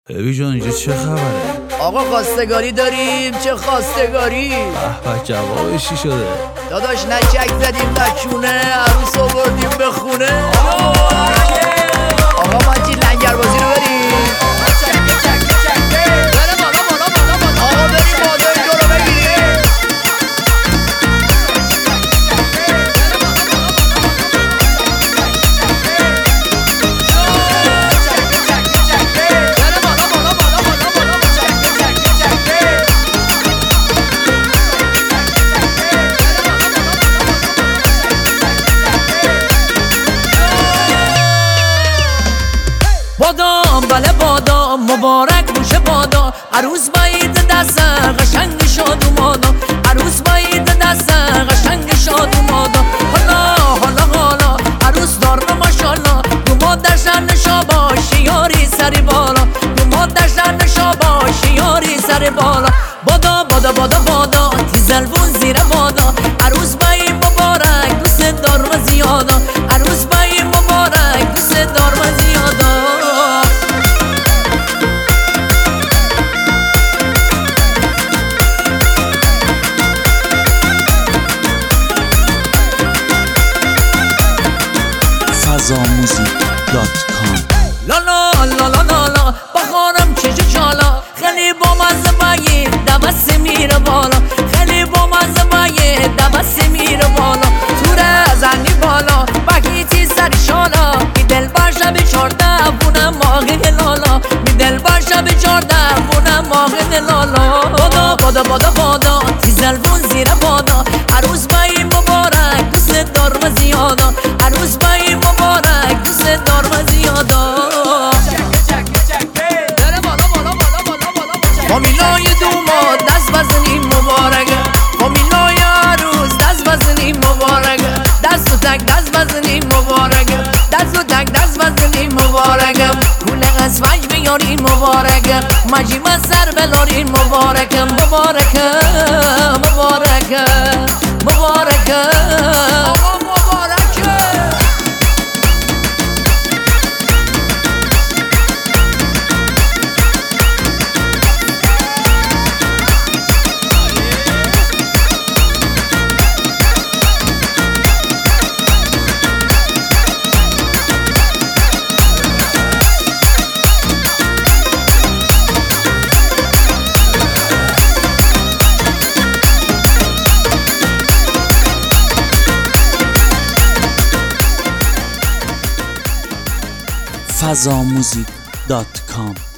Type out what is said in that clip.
ببی جان اینجا چه خبره؟ آقا خواستگاری داریم. چه خواستگاری؟ به جوابش چی شده؟ داداش نه چک زدیم نه چونه، عروس آوردیم به خونه. آقا ما چی لنگر بازی رو بریم. آقا بریم بازار دو رو بگیریم. بادام بله بادام مبارک باشه بادا، عروس باید دست قشنگ شاد اومادا، عروس باید دست قشنگ شاد اومادا. حالا عروس دار ماشالله، دو مادر شن شاباش یاری سر بالا، دو مادر شن شاباش یاری سر بالا. بادا بادا بادا بادا تیزلبون زیر بادا، عروس باید مبارک دوست دار و زیادا، عروس باید مبارک دوست دار و زیادا. fazamuzik.com لا لا لا لا لا لا بخارم چه چالا، خیلی با مزه باید دبست میره بالا، خیلی با مزه باید دبست میره بالا. توره زنی بالا بگیتی سر شالا، می دل باشه به 14 بونم ماغه لالا، می دل باشه به 14 بونم ماغه لالا. بادا بادا بادا بادا تیزلبون زیر بادا، عروس بایی مبارک دوست دار و زیادا، عروس بایی مبارک دوست دار و زیادا. فامیلای دوماد دست بزنیم مبارکه، فامیلای عروس دست بزنیم مبارکه، دست و تک دست بزنیم مبارکه، دست و تک دست بزنیم مبارکه. پول ازواج بیاریم مبارکه، مجیم از سر بلاریم مبارکه مبارکه مبارکه مبارکه. آقا مبارکه. fazamuzik.com